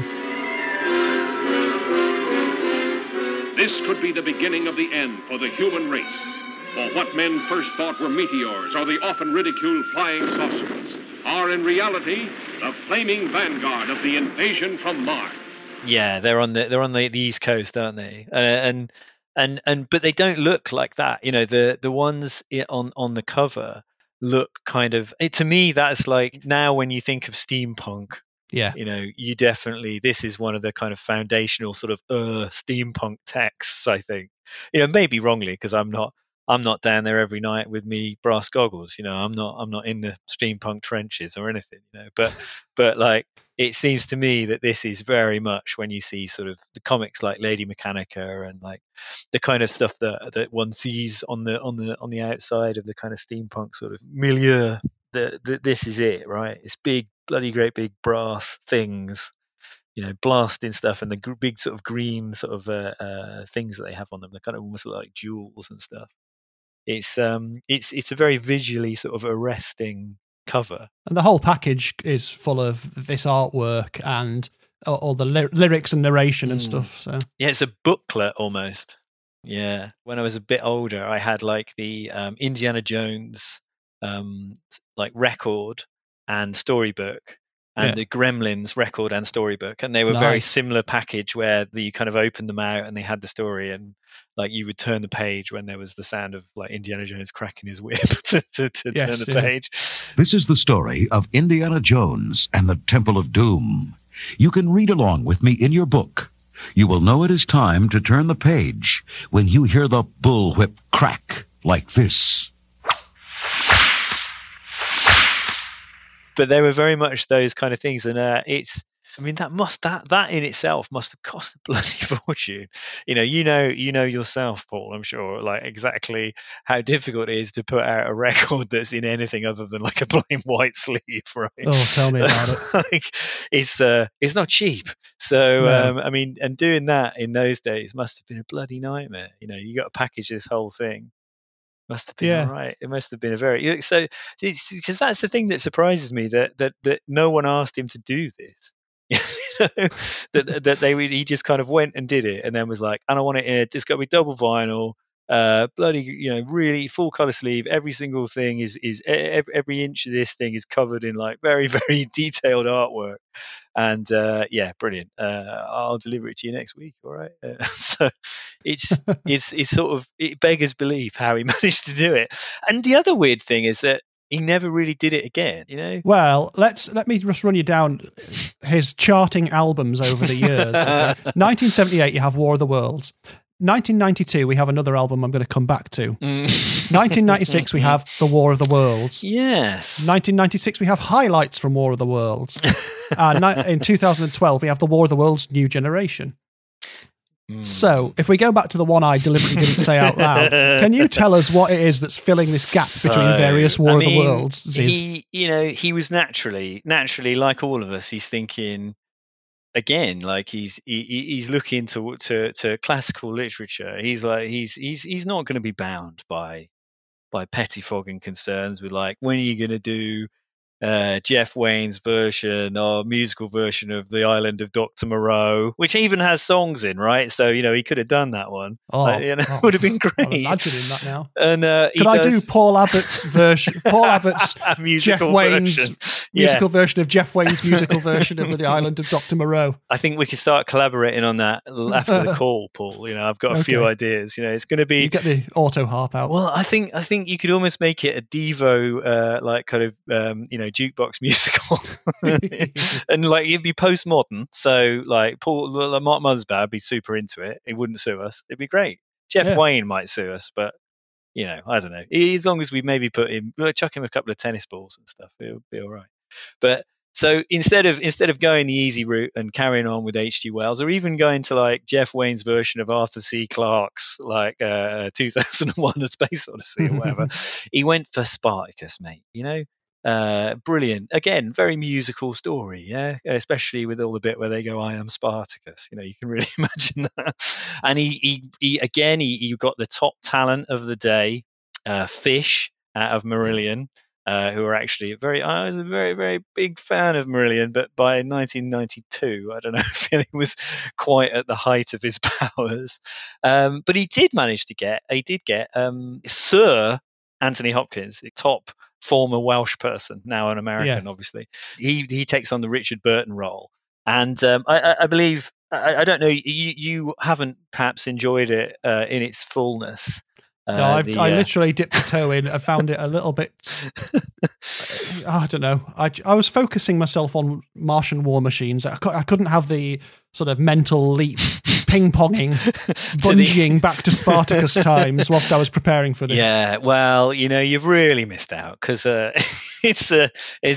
This could be the beginning of the end for the human race. For what men first thought were meteors or the often ridiculed flying saucers are in reality the flaming vanguard of the invasion from Mars. Yeah, they're on the East Coast, aren't they? And but they don't look like that. You know, the ones on the cover look kind of, to me, that's like, now when you think of steampunk, you know, you definitely, this is one of the kind of foundational sort of steampunk texts, I think. You know, maybe wrongly, because I'm not down there every night with me brass goggles. You know, I'm not in the steampunk trenches or anything, you know, but like, it seems to me that this is very much, when you see sort of the comics like Lady Mechanica and like the kind of stuff that one sees on the outside of the kind of steampunk sort of milieu, this is it, right? It's big, bloody great big brass things, you know, blasting stuff, and the big sort of green sort of things that they have on them. They kind of almost look like jewels and stuff. It's a very visually sort of arresting cover, and the whole package is full of this artwork and all the lyrics and narration and stuff. So yeah, it's a booklet almost. Yeah, when I was a bit older, I had like the Indiana Jones like record and storybook, and the Gremlins record and storybook, and they were very similar package, where you kind of opened them out and they had the story, and like you would turn the page when there was the sound of like Indiana Jones cracking his whip to turn the page. This is the story of Indiana Jones and the Temple of Doom. You can read along with me in your book. You will know it is time to turn the page when you hear the bullwhip crack like this. But they were very much those kind of things, and that in itself must have cost a bloody fortune. You know yourself, Paul, I'm sure, like exactly how difficult it is to put out a record that's in anything other than like a plain white sleeve, right? Oh, tell me about it. Like, it's not cheap. So no. And doing that in those days must have been a bloody nightmare. You know, you got to package this whole thing. Must have been all right. It must have been a very, so because that's the thing that surprises me, that no one asked him to do this. He just kind of went and did it, and then was like, and I want it in it's got to be double vinyl, bloody, really full color sleeve. Every single thing is every inch of this thing is covered in like very, very detailed artwork. And brilliant. I'll deliver it to you next week. All right. So it's sort of, it beggars belief how he managed to do it. And the other weird thing is that he never really did it again, you know? Well, let me just run you down his charting albums over the years. Okay. 1978, you have War of the Worlds. 1992, we have another album I'm going to come back to. 1996, we have The War of the Worlds. Yes. 1996, we have highlights from War of the Worlds. In 2012, we have The War of the Worlds New Generation. So, if we go back to the one I deliberately didn't say out loud, can you tell us what it is that's filling this gap between various War of the Worlds? He was naturally like all of us. He's thinking again, like he's looking to classical literature. He's like he's not going to be bound by pettifogging concerns with like, when are you going to do Jeff Wayne's version or musical version of The Island of Dr. Moreau, which even has songs in, right? So, he could have done that one. Would have been great. I'm imagining that now. And could I do Paul Abbott's version? Paul Abbott's Jeff Wayne's musical version of Jeff Wayne's musical version of The Island of Dr. Moreau. I think we can start collaborating on that after the call, Paul. I've got a few ideas. It's going to be. You get the auto harp out. Well, I think you could almost make it a Devo like kind of jukebox musical, and like it'd be postmodern. So like Mark Mothersbaugh would be super into it. He wouldn't sue us. It'd be great. Jeff Wayne might sue us, but I don't know. As long as we maybe chuck him a couple of tennis balls and stuff, it'll be all right. But so instead of going the easy route and carrying on with H.G. Wells, or even going to like Jeff Wayne's version of Arthur C. Clarke's like 2001: A Space Odyssey or whatever, he went for Spartacus, mate. Brilliant. Again, very musical story, especially with all the bit where they go, "I am Spartacus." You can really imagine that. And he got the top talent of the day, Fish out of Marillion, who are actually I was a very, very big fan of Marillion, but by 1992, I don't know if he was quite at the height of his powers. But he did manage to get Sir Anthony Hopkins, the top former Welsh person, now an American, obviously. He takes on the Richard Burton role. And I believe, I don't know, you haven't perhaps enjoyed it in its fullness. No, I literally dipped a toe in. I found it a little bit. I don't know. I was focusing myself on Martian war machines. I couldn't have the sort of mental leap, ping-ponging, bungeeing back to Spartacus times whilst I was preparing for this. Yeah, well, you've really missed out, because it's an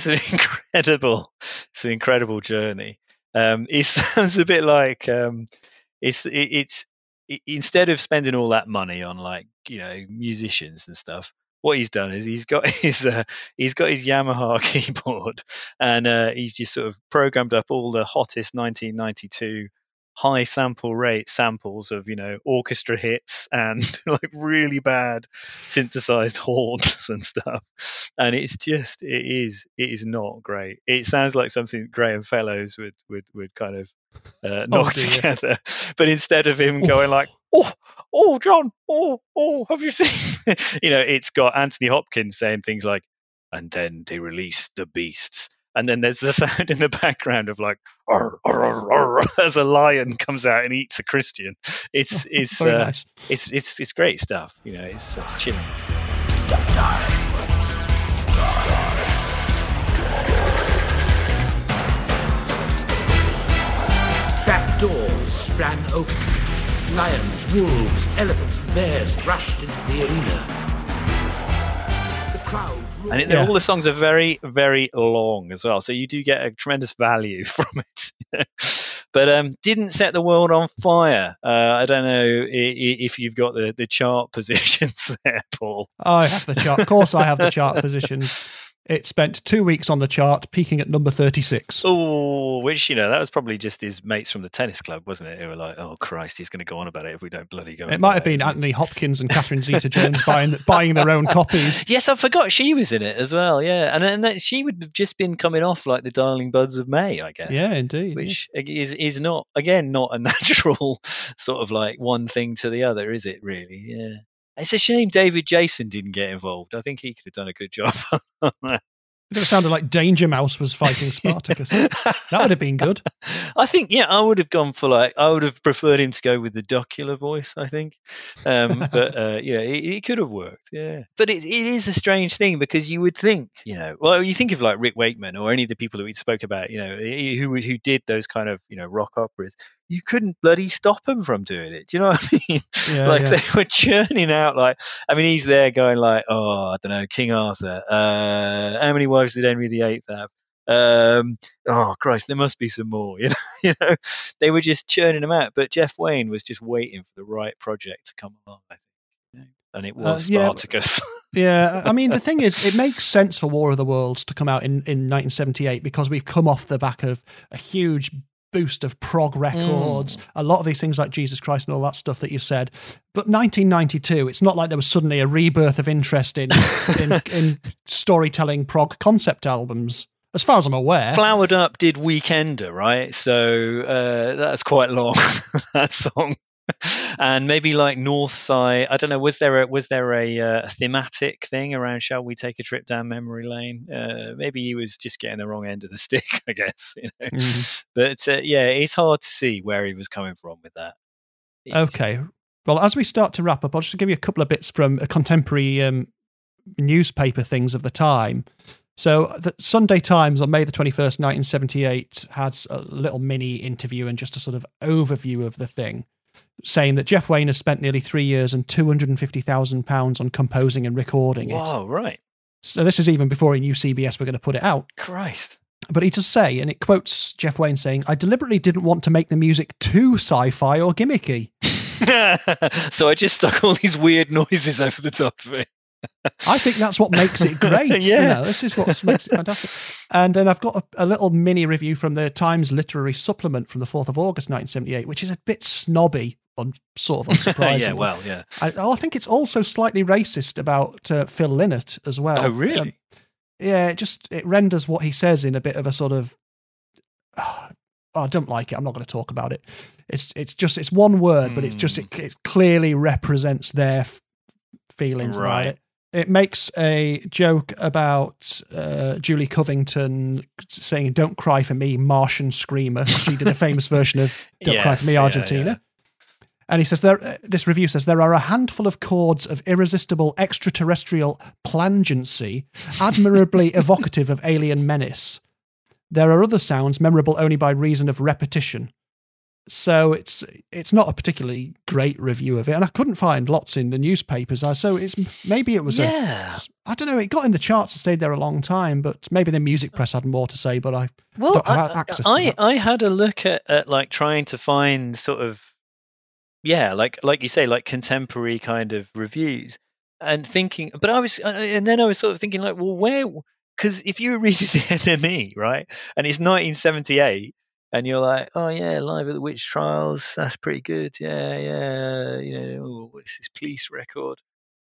incredible journey. It sounds a bit like it's instead of spending all that money on like musicians and stuff, what he's done is he's got his Yamaha keyboard, and he's just sort of programmed up all the hottest 1992 high sample rate samples of orchestra hits and like really bad synthesized horns and stuff, and it is not great. It sounds like something Graham Fellows would kind of knock together, but instead of him going like, oh John, have you seen it's got Anthony Hopkins saying things like, "And then they released the beasts," and then there's the sound in the background of like, "Arr, arr, arr," as a lion comes out and eats a Christian. It's nice. It's great stuff. It's chilling. Trap doors sprang open. Lions, wolves, elephants, bears rushed into the arena. The crowd. And all the songs are very, very long as well, so you do get a tremendous value from it. But didn't set the world on fire. I don't know if you've got the chart positions there, Paul. I have the chart. Of course, I have the chart positions. It spent 2 weeks on the chart, peaking at number 36. Oh, which, that was probably just his mates from the tennis club, wasn't it? Who were like, "Oh, Christ, he's going to go on about it if we don't bloody go." It might have been Anthony Hopkins and Catherine Zeta-Jones buying their own copies. Yes, I forgot she was in it as well, yeah. And she would have just been coming off like the Darling Buds of May, I guess. Yeah, indeed. Which is not a natural sort of like one thing to the other, is it really? Yeah. It's a shame David Jason didn't get involved. I think he could have done a good job on that. It sounded like Danger Mouse was fighting Spartacus. That would have been good. I think, I would have gone for I would have preferred him to go with the Duckula voice, I think. But it could have worked, yeah. But it is a strange thing, because you would think, you think of like Rick Wakeman or any of the people that we spoke about, who did those kind of, rock operas. You couldn't bloody stop them from doing it. Do you know what I mean? Yeah, they were churning out he's there going like, "Oh, I don't know, King Arthur. How many wives did Henry VIII have? Oh Christ, there must be some more. They were just churning them out. But Jeff Wayne was just waiting for the right project to come along, I think. And it was Spartacus. Yeah, I mean, the thing is, it makes sense for War of the Worlds to come out in 1978 because we've come off the back of a huge boost of prog records, a lot of these things like Jesus Christ and all that stuff that you've said. But 1992, it's not like there was suddenly a rebirth of interest in storytelling prog concept albums, as far as I'm aware. Flowered Up did Weekender, right? So that's quite long, that song. And maybe like Northside, I don't know. Was there a thematic thing around "Shall we take a trip down memory lane"? Maybe he was just getting the wrong end of the stick, I guess. But yeah, it's hard to see where he was coming from with that. Okay, well, as we start to wrap up, I'll just give you a couple of bits from a contemporary newspaper things of the time. So the Sunday Times on May the 21st, 1978, had a little mini interview and just a sort of overview of the thing, saying that Jeff Wayne has spent nearly 3 years and £250,000 on composing and recording it. Wow, right. So this is even before he knew CBS were going to put it out. Christ. But he does say, and it quotes Jeff Wayne saying, "I deliberately didn't want to make the music too sci-fi or gimmicky." So I just stuck all these weird noises over the top of it. I think that's what makes it great. Yeah. This is what makes it fantastic. And then I've got a little mini review from the Times Literary Supplement from the 4th of August, 1978, which is a bit snobby, sort of unsurprising. Yeah, well, yeah. I think it's also slightly racist about Phil Lynott as well. Oh, really? Yeah, it renders what he says in a bit of a sort of, I don't like it. I'm not going to talk about it. It's one word, but it clearly represents their feelings about it. It makes a joke about Julie Covington saying, "Don't cry for me, Martian Screamer." She did a famous version of "Don't Cry for Me, Argentina." Yeah. And he says, this review says, "There are a handful of chords of irresistible extraterrestrial plangency, admirably evocative of alien menace. There are other sounds memorable only by reason of repetition." So it's not a particularly great review of it, and I couldn't find lots in the newspapers. So maybe it was I don't know. It got in the charts and stayed there a long time, but maybe the music press had more to say. But I don't have access to that. I had a look at like trying to find sort of like you say, like contemporary kind of reviews, and thinking. But I was sort of thinking like, well, where? Because if you were reading the NME, right, and it's 1978. And you're like, oh yeah, Live at the Witch Trials, that's pretty good. Yeah. What's this Police record?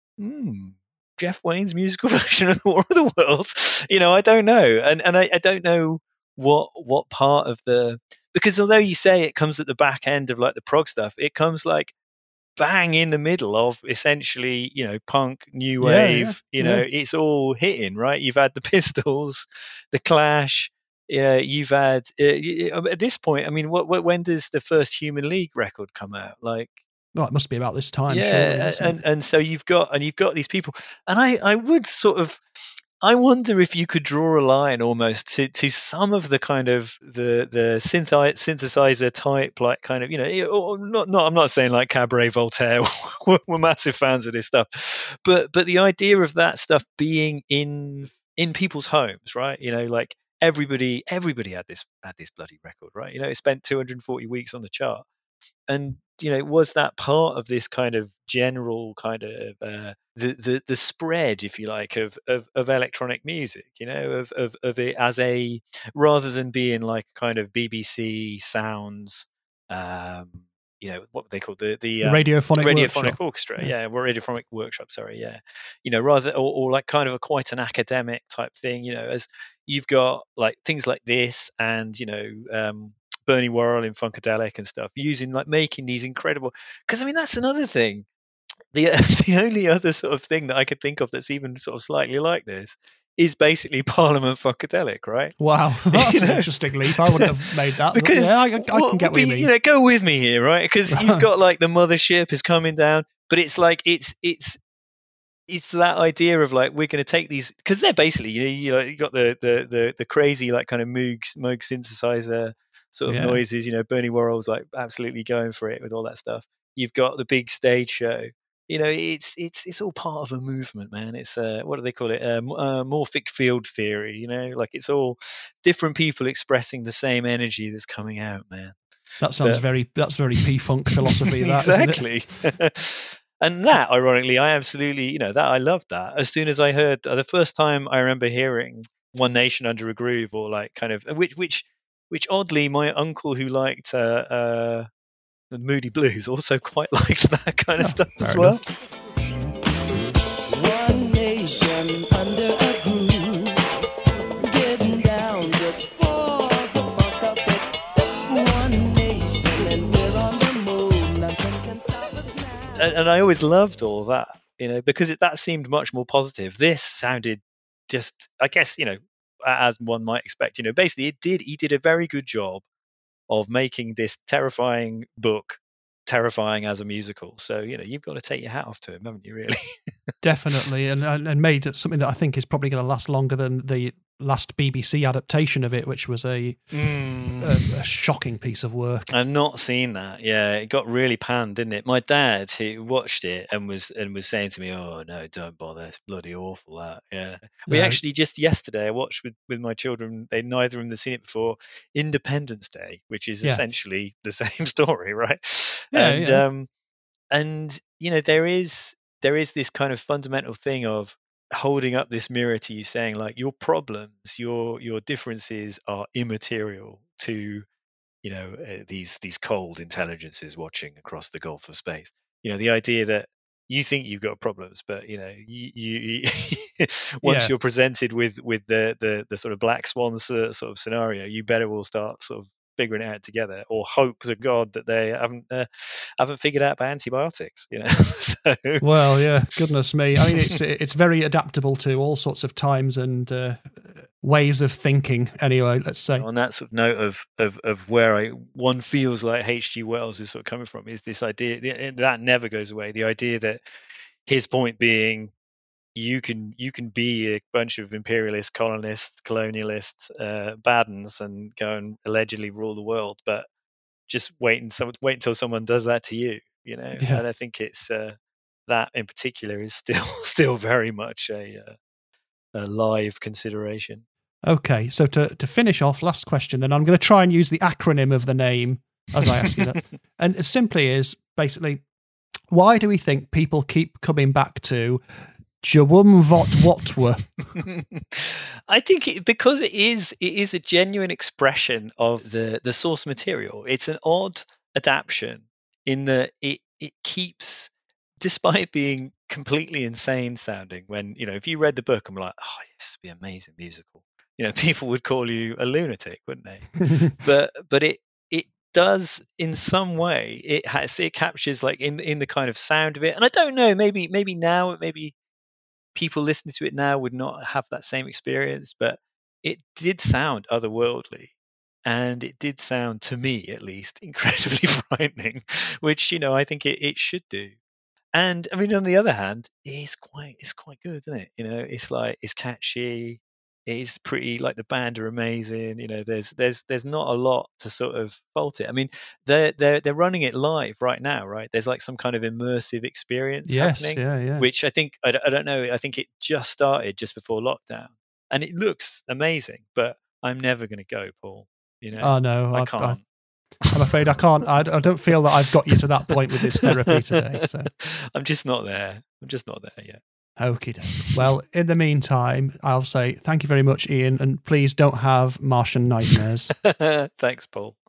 Jeff Wayne's musical version of War of the Worlds. I don't know, and I don't know what part of because although you say it comes at the back end of like the prog stuff, it comes like bang in the middle of essentially, punk, new wave. It's all hitting, right? You've had the Pistols, the Clash. You've had at this point. I mean, when does the first Human League record come out? Like, well, it must be about this time. Yeah, and so you've got these people, and I would sort of, I wonder if you could draw a line almost to some of the kind of the synthesizer type, like kind of I'm not saying like Cabaret Voltaire. We're massive fans of this stuff, but the idea of that stuff being in people's homes, right? Like. Everybody had this bloody record, right? It spent 240 weeks on the chart, and was that part of this kind of general kind of the spread, if you like, of electronic music, of it as a, rather than being like kind of BBC sounds, what they call the radiophonic orchestra, radiophonic workshop, sorry, rather or like kind of quite an academic type thing, as you've got like things like this and Bernie Worrell in Funkadelic and stuff, making these incredible, because I mean that's another thing, the only other sort of thing that I could think of that's even sort of slightly like this is basically Parliament Funkadelic, right? Wow, that's an interesting leap. I wouldn't have made that. Because I can get what you mean. Go with me here, right? Because you've got like the mothership is coming down, but it's like it's that idea of like we're going to take these, because they're basically you got the crazy like kind of Moog synthesizer sort of noises. Bernie Worrell's like absolutely going for it with all that stuff. You've got the big stage show. it's all part of a movement, man. It's what do they call it? Morphic field theory. Like it's all different people expressing the same energy that's coming out, man. That sounds that's very P-Funk philosophy. That, exactly. And that, ironically, I absolutely, that I loved that. As soon as I heard the first time I remember hearing One Nation Under a Groove, or like kind of which oddly my uncle who liked the Moody Blues also quite liked that kind of stuff as well. One nation under a groove, getting down just for the funk of it. One nation and we're on the move, nothing can stop us now. And I always loved all that, because that seemed much more positive. This sounded just, I guess, as one might expect, basically he did a very good job of making this terrifying book terrifying as a musical. So, you've got to take your hat off to him, haven't you, really? Definitely. And made something that I think is probably going to last longer than the last BBC adaptation of it, which was a shocking piece of work. I've not seen that. Yeah, it got really panned, didn't it? My dad, who watched it and was saying to me, "Oh no, don't bother, it's bloody awful." That, yeah. We actually just yesterday I watched with my children. They neither of them had seen it before. Independence Day, which is essentially the same story, right? Yeah, and there is this kind of fundamental thing of holding up this mirror to you, saying like your problems, your differences are immaterial to these cold intelligences watching across the gulf of space. The idea that you think you've got problems, but you once you're presented with the sort of black swan sort of scenario, you better all start sort of figuring it out together, or hope to God that they haven't figured out about antibiotics. So, well, yeah, goodness me. I mean, it's very adaptable to all sorts of times and ways of thinking. Anyway, let's say on that sort of note of where one feels like H.G. Wells is sort of coming from is this idea that never goes away. The idea that his point being, you can be a bunch of imperialist, colonists, colonialists, baddens, and go and allegedly rule the world, but just wait until someone does that to you, Yeah. And I think it's that in particular is still very much a live consideration. Okay, so to finish off, last question, then I'm going to try and use the acronym of the name as I ask you that, and it simply is basically, why do we think people keep coming back to Jawum Vot Watwa? I think because it is a genuine expression of the source material. It's an odd adaptation in that it keeps, despite being completely insane sounding, when if you read the book and were like, oh, this would be an amazing musical, people would call you a lunatic, wouldn't they? but it does in some way, it captures like in the kind of sound of it. And I don't know, maybe now people listening to it now would not have that same experience, but it did sound otherworldly, and it did sound, to me at least, incredibly frightening, which I think it should do. And I mean, on the other hand, it's quite good, isn't it? It's catchy, it's pretty, like the band are amazing. There's not a lot to sort of fault it. I mean, they're running it live right now, right? There's like some kind of immersive experience happening, yeah. Which I think I don't know. I think it just started just before lockdown, and it looks amazing. But I'm never going to go, Paul. Oh no, I can't. I'm afraid I can't. I don't feel that I've got you to that point with this therapy today. So I'm just not there. I'm just not there yet. Okie doke. Well, in the meantime, I'll say thank you very much, Ian, and please don't have Martian nightmares. Thanks, Paul.